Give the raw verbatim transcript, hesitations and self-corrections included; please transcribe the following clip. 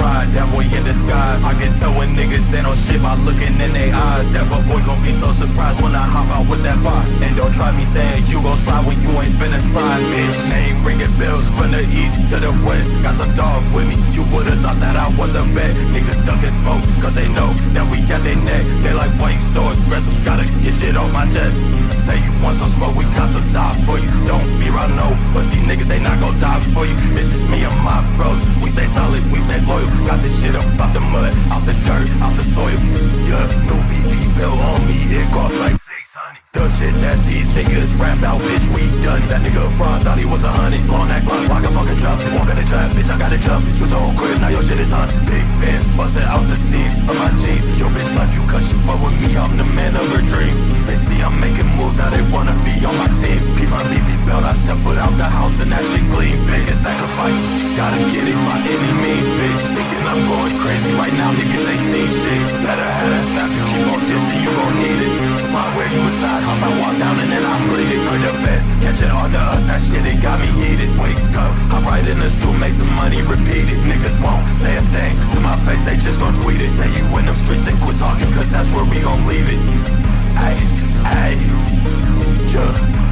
pride, that boy in disguise. I can tell when niggas ain't on shit by looking in their eyes. That fuck boy gon' be so surprised when I hop out with that fire. And don't try me saying you gon' slide when you ain't finna slide, bitch. Name ringing bells from the east to the west. Got some dog with me, you would've thought that I was a vet. Niggas ducking smoke, cause they know that we got their neck. They like, why you so aggressive, gotta get shit off my chest. Say you want some smoke, we got some side for you. Don't be around no pussy niggas, they not gon' die for you. It's just me and my bros, we stay solid, we stay loyal. Got this shit up out the mud, out the dirt, out the soil. Yeah, new B B bill on me, it costs like six hundred. The shit that these niggas rap out, bitch, we done. That nigga fraud thought he was a hundred. On that clock, like a fucking trap. Walk in the trap, bitch, I got it jump. Shoot the whole crib, now your shit is haunted. Big bands, bustin' out the seams of my jeans. Your bitch life, you cut, she fuck with me, I'm the man of her dreams. They see I'm making moves, now they wanna be on my team. Keep my B B belt, I step foot out the house and that shit gleam. Biggest sacrifices, gotta get it by any means, bitch. Thinking I'm going crazy right now, niggas ain't seen shit. Better have that strap to keep on dissing, you gon' need it. Slide where you inside, hop I walk down and then I bleed it. Good defense, catch it on to us, that shit it got me heated. Wake up, hop right in the stool, make some money, repeat it. Niggas won't say a thing to my face, they just gon' tweet it. Say you in them streets and quit talking, cause that's where we gon' leave it. Ayy, ayy, yeah.